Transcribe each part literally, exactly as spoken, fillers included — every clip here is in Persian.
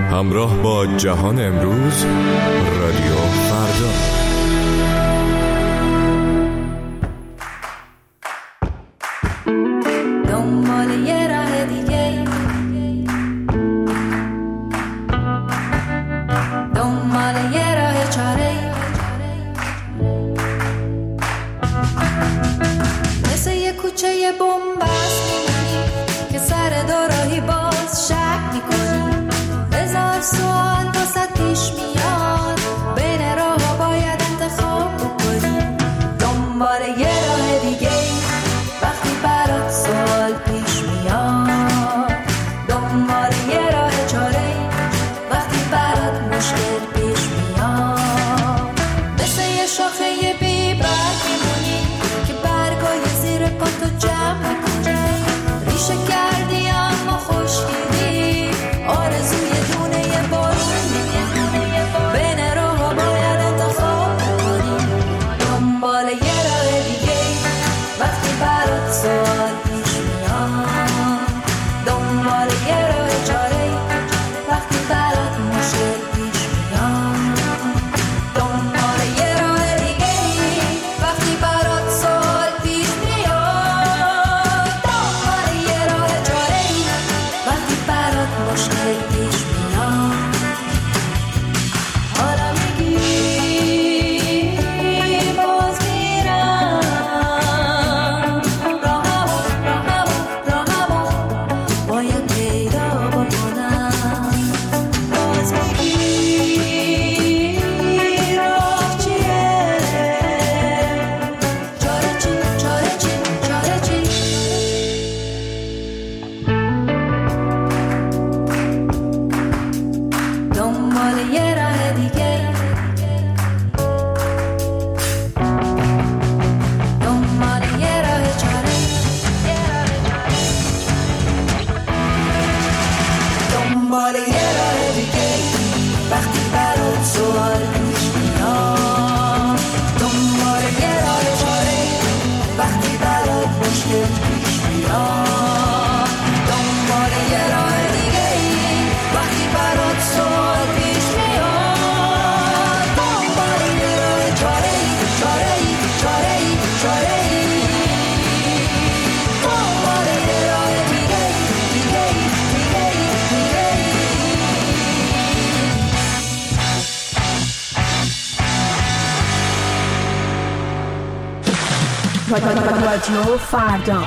همراه با جهان امروز، رادیو فردا. دنبال یه راه دیگه، دنبال یه راه چاره، مثل یه کوچه یه بومبست میمونی که سر دوراهی باز شک میکنی. هزار سوال واسه پیش میاد، بین راه ها باید انتخاب بکنی. دنبال یه راه دیگه وقتی برات سوال پیش میاد، دنبال یه راه چاره وقتی برات مشکل پیش میاد. مثل یه شاخه یه بی برگ میمونی که برگای زیر پاتو جمع میکنی. ریشه کردی اما خشکیدی، آرزوی دونه یه بارون میکنی. بین راه ها باید انتخاب بکنی. دنبال یه راه دیگه وقتی برات سوال پیش میاد، دنبال یه راه چاره وقتی برات مشکل پیش میاد. دنبال یه راه دیگه وقتی برات سوال پیش میاد، دنبال یه راه چاره وقتی برات مشکل پیش میاد. حالا میگی باز میرم راهمو راهمو راهمو باید پیدا بکنم. باز میگی راه چیه، چاره چی چاره چی چاره چی. دنبال یه راه دیگه، دنبال یه راه چاره، دنبال یه راه دیگه وقتی برات سوال پیش میاد، دنبال یه راه چاره وقتی برات مشکل پیش میاد. دنبال یه راه دیگه وقتی برات سوال پیش میاد، دنبال یه راه چاره چاره چاره چاره، دنبال یه راه دیگه دیگه دیگه دیگه. رادیو فردا.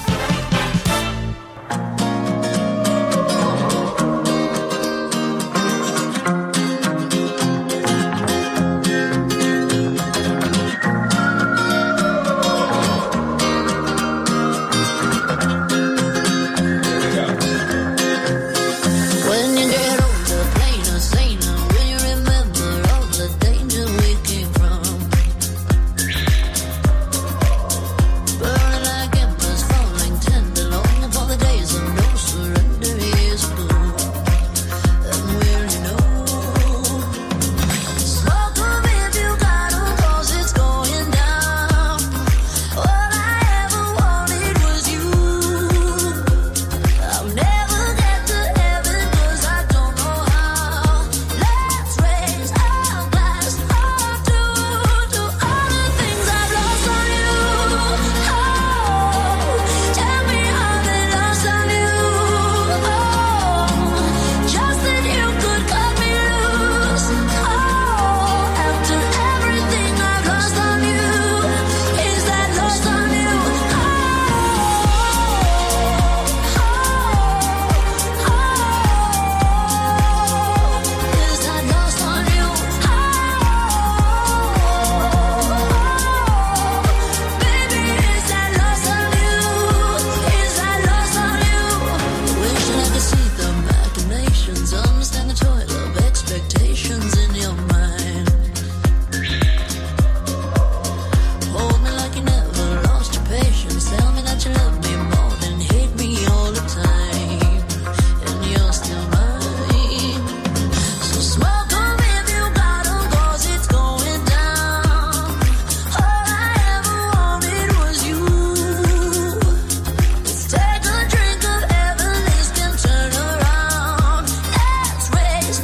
When you get older, plainer, saner, will you remember all the danger we came from? Burning like embers, falling tender, longing for the days of no surrender is blue. And will you know? Smoke them if you got 'em, 'cause it's going down. All I ever wanted was you. I'll never get to heaven 'cause I don't know how. Let's raise our glass up to, to all the things I've lost on you. Oh, tell me how they lost on you. Oh, just that you could cut me loose. Oh, after everything I've lost on you, is that lost on you? Oh, is that lost on you? Baby, is that lost on you? Is that lost on you? Wishing I could see the machinations, understand the toil of expectations in your mind. Hold me like you never lost your patience. Tell me that you love me more than hate me all the time. And you're still mine. So smoke 'em if you got 'em, 'cause it's going down. All I ever wanted was you. Let's take a drink of heaven, this can turn around. Let's raise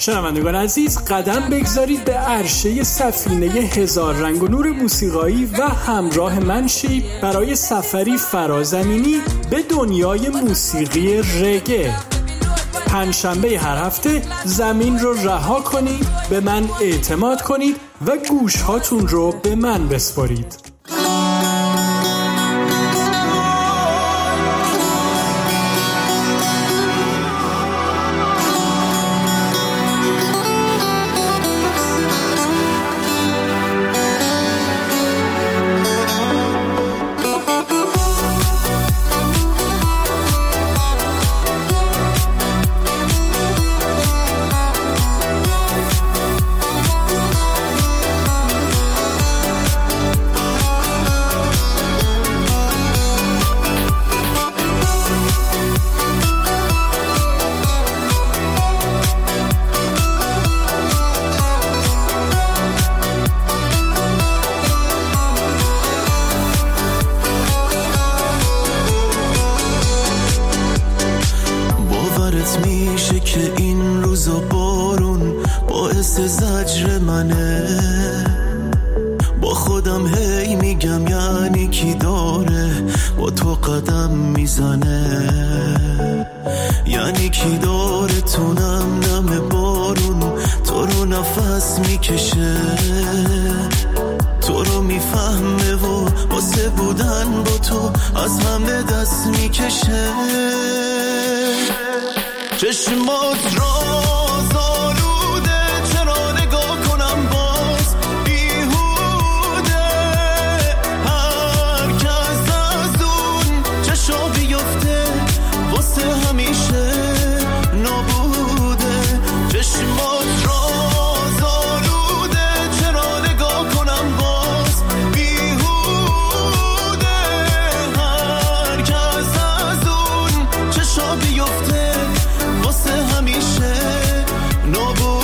شنوندگان عزیز، قدم بگذارید به عرشه سفینه هزار رنگ و نور موسیقایی و همراه من شید برای سفری فرازمینی به دنیای موسیقی رگه. پنجشنبه هر هفته زمین رو رها کنید، به من اعتماد کنید و گوش هاتون رو به من بسپارید. میشه که این روزا بارون باعث زجر منه، با خودم هی میگم یعنی کی داره با تو قدم میزنه، یعنی کی داره تو نم نم بارون تو رو نفس میکشه، تو رو میفهمه و واسه بودن با تو از همه دست میکشه. چشمات راز آلوده، چرا نگاه کنم باز بیهوده، هر کس از اون چشا بیفته واسه همیشه نابوده. چشمات راز آلوده، چرا نگاه کنم باز بیهوده، هر کس از اون چشا بیفته واسه همیشه نابوده.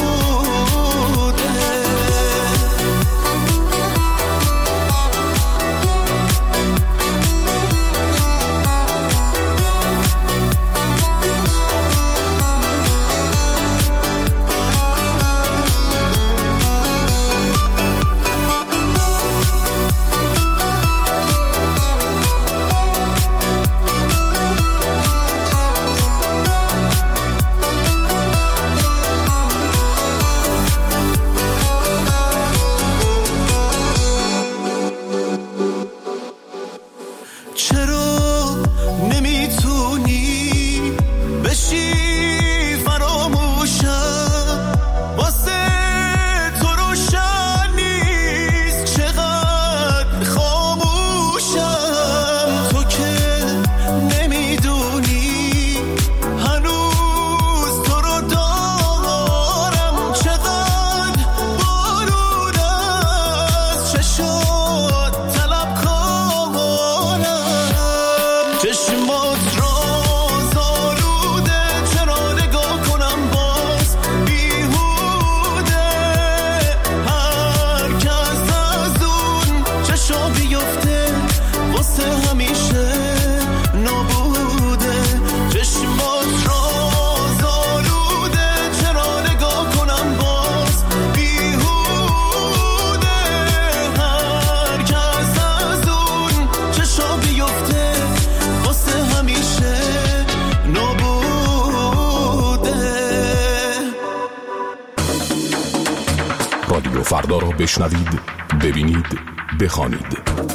رادیو فردا را بشنوید، ببینید، بخوانید.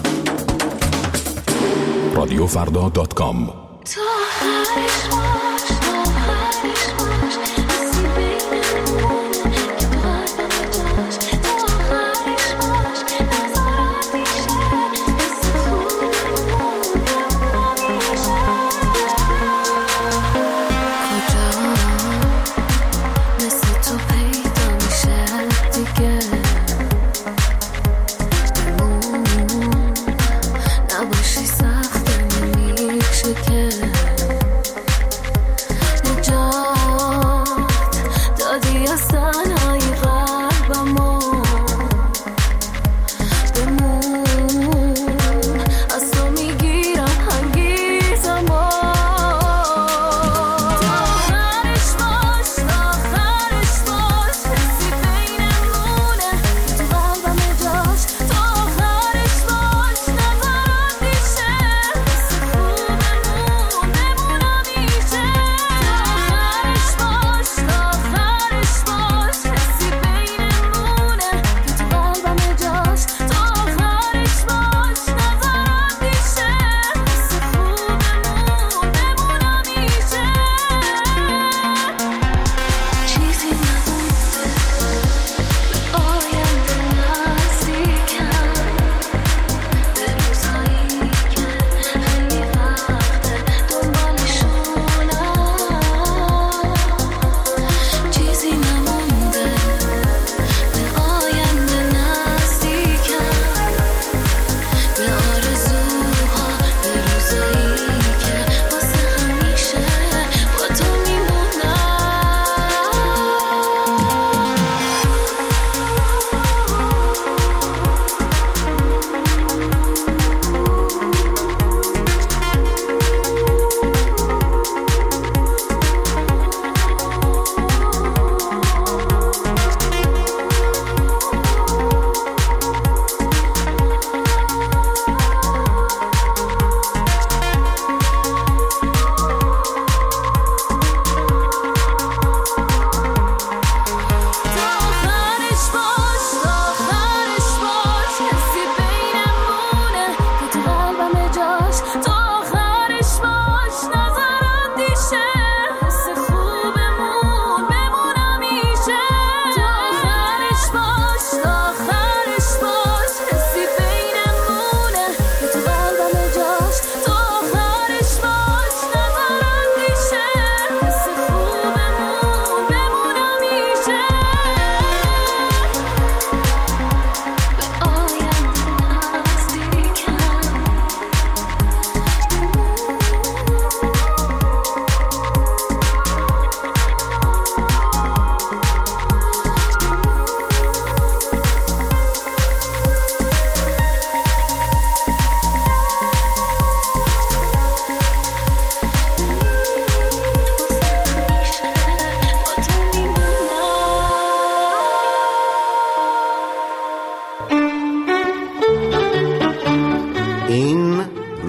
رادیو فردا دات کام. که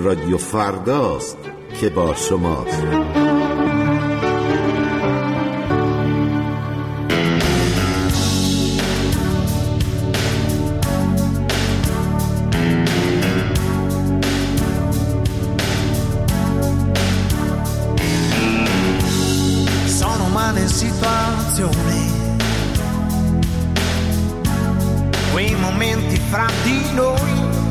رادیو فرداست که با شماست. Situazioni, quei momenti fra di noi,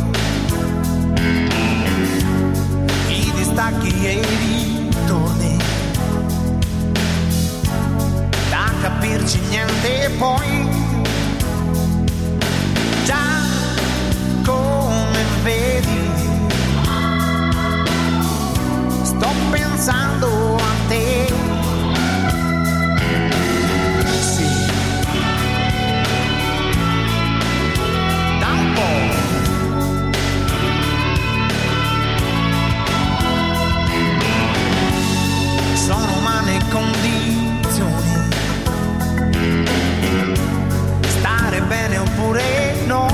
i distacchi e i ritorni, da capirci niente poi, già come vedi, sto pensando a te. Condizioni, stare bene oppure no,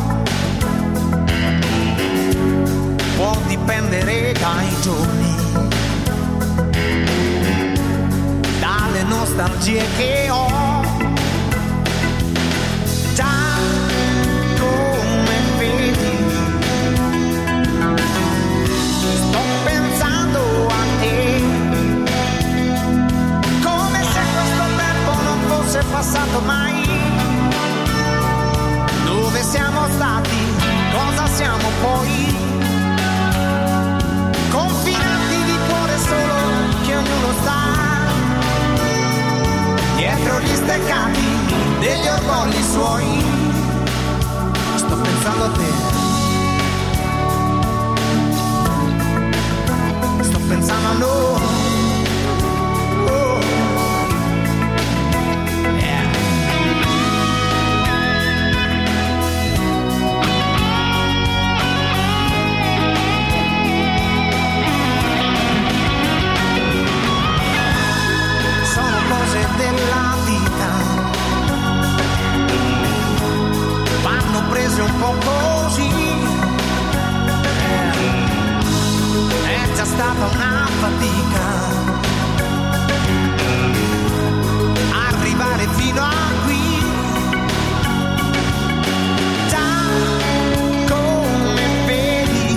può dipendere dai giorni, dalle nostalgie che ho, già come vedi, sto pensando a te. È passato mai, dove siamo stati, cosa siamo poi, confinati di cuore solo che ognuno sta, dietro gli steccati degli orgogli suoi, sto pensando a te, sto pensando a noi. Della vita vanno prese un po' così, è già stata una fatica arrivare fino a qui, già come vedi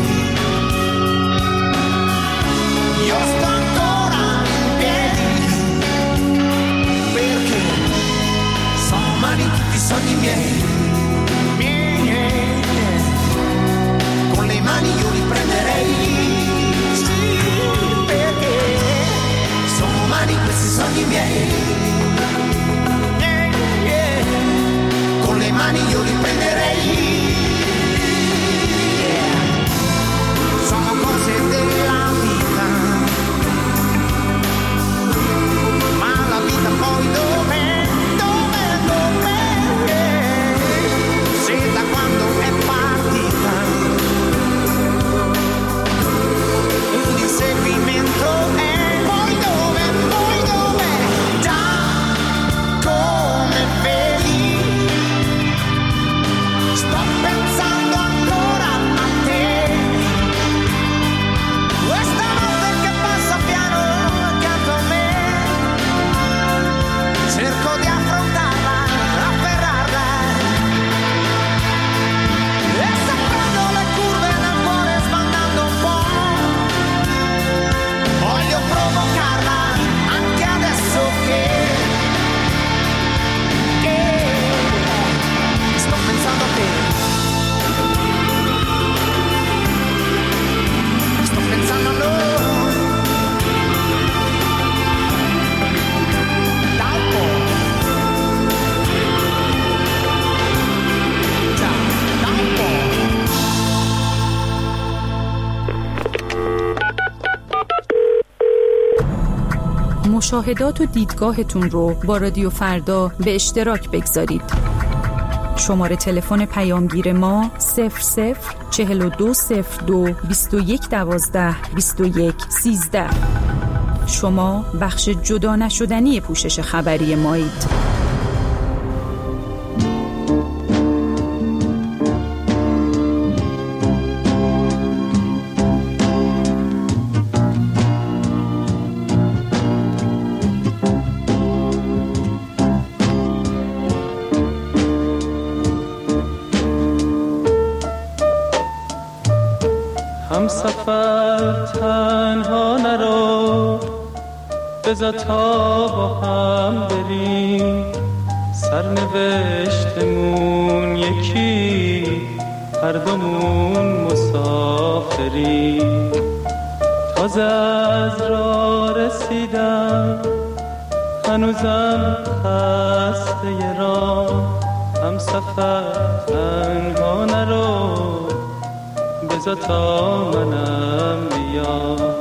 io sto ancora in piedi, perché sono umani tutti i sogni miei, miei, con le mani io li prenderei, sì, perché sono umani questi sogni miei, miei, con le mani io li prenderei, sono cose della vita, ma la vita poi dov'è, dov'è, dov'è, se da quando è partita un inseguimento è, poi dov'è, poi dov'è, già come vedi sto pensando ancora a te, questa notte che passa piano accanto a me, cerco di affrontarla, afferrarla, e saprendo le curve nel cuore sbandando un po', voglio provocarla anche adesso che, che sto pensando a te, sto pensando a noi, da un po'. مشاهدات و دیدگاهتون رو با رادیو فردا به اشتراک بگذارید. شماره تلفن پیامگیر ما صفر صفر چهل و دو صفر دو بیست و یک دوازده بیست و یک سیزده. شما بخش جدا نشدنی پوشش خبری مایید. هم سفر تنها نرو، بذار تا با هم بریم، سرنوشتمون یکی، هر دومون مسافریم. تازه از راه رسیدم، هنوزم خسته راه، هم سفر تنها نرو، بذار تا منم بیام.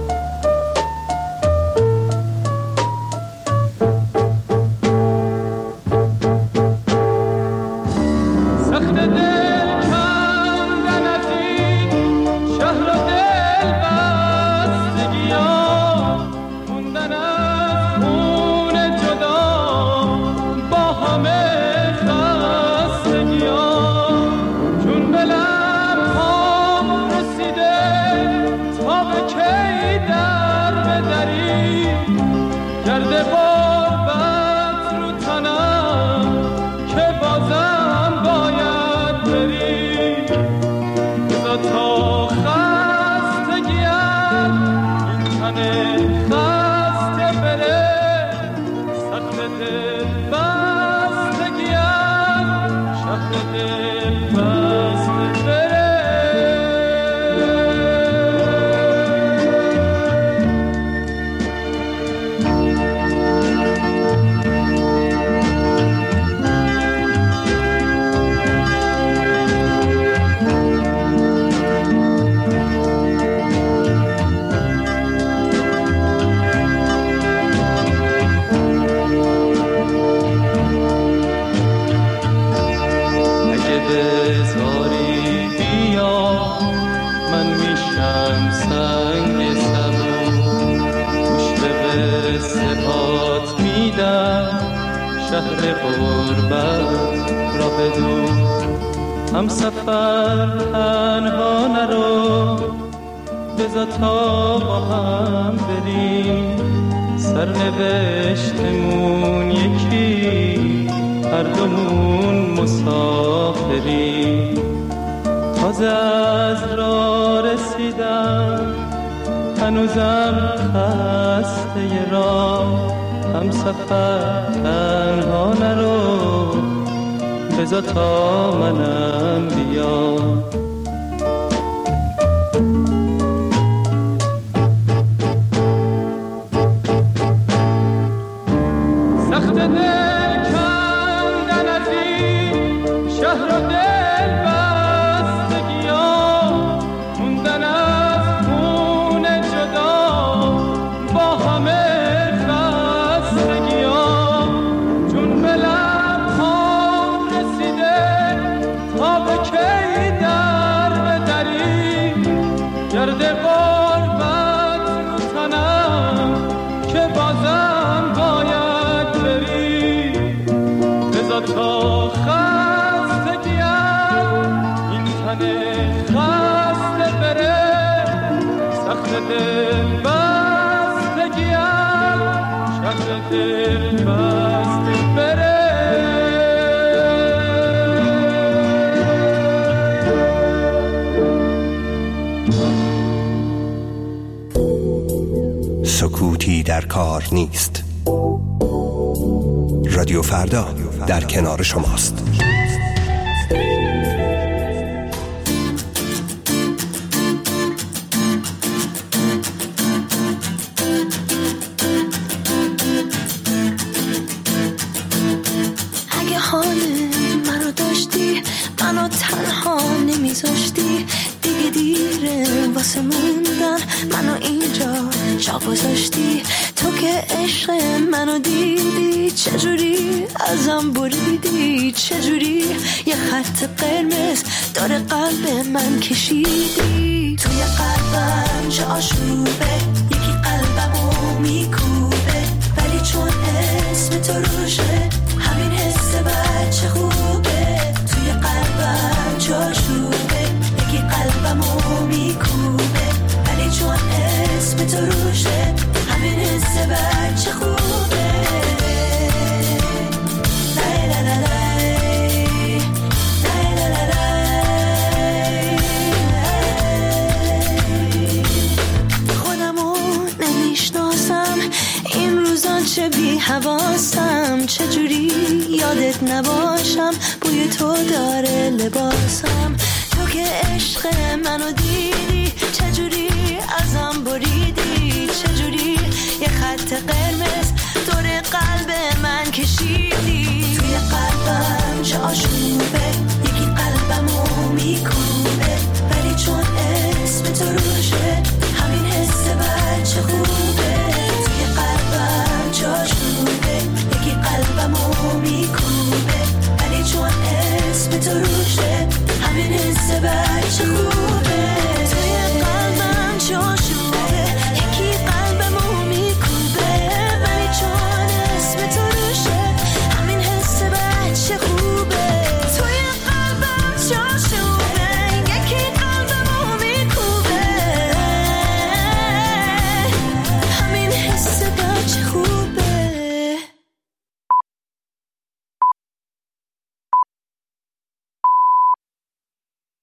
هم سفر تنها نرو، بذار تا با هم بریم، سرنوشتمون یکی، هر دومون مسافریم. تازه از راه رسیدم، هنوزم خسته راه، هم سفر تنها نرو، بذار تا منم بیام. سخت دل کندن از این شهر و دل بستگیام، موندن از خون جدا با همه خستگیام. چون به لب‌هام رسیده تا به کی در بدری، گرد غربت رو تنم که بازم باید بری. بذار تا خستگیم این تن خسته بره، سخت دل بستگیم شهر دل بسته بره. سکوتی در کار نیست. رادیو فردا در کنار شماست. اگه حال منو داشتی، منو تنها نمیذاشتی، دیگه دیره واسه موندن، منو اینجا جا گذاشتی. تو که عشق منو دیدی، چجوری ازم بریدی، چجوری یه خط قرمز داره قلب من کشیدی. توی قلبم چه آشوبه، یکی قلبمو میکوبه، ولی چون اسم تو روشه همین حس بچه خوبه. توی قلبم چه آشوبه، یکی قلبمو میکوبه، ولی چون اسم تو روشه همین حس بچه خوبه. لای لای لای لای لای لای لای. عشق منو دیدی، چجوری ازم بریدی، چجوری یه خط قرمز دور قلب من کشیدی. توی قلبم چه آشوبه، یکی قلبمو میکوبه، ولی چون اسم تو روشه همین حس بچه خوبه. توی قلبم چه آشوبه، یکی قلبمو میکوبه، ولی چون اسم تو روشه همین حس بچه خوبه.